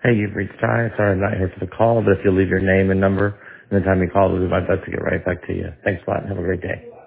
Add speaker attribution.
Speaker 1: Hey, you've reached Ty. Sorry I'm not here for the call, but if you'll leave your name and number, and the time you call, we'll do my best to get right back to you. Thanks a lot and have a great day.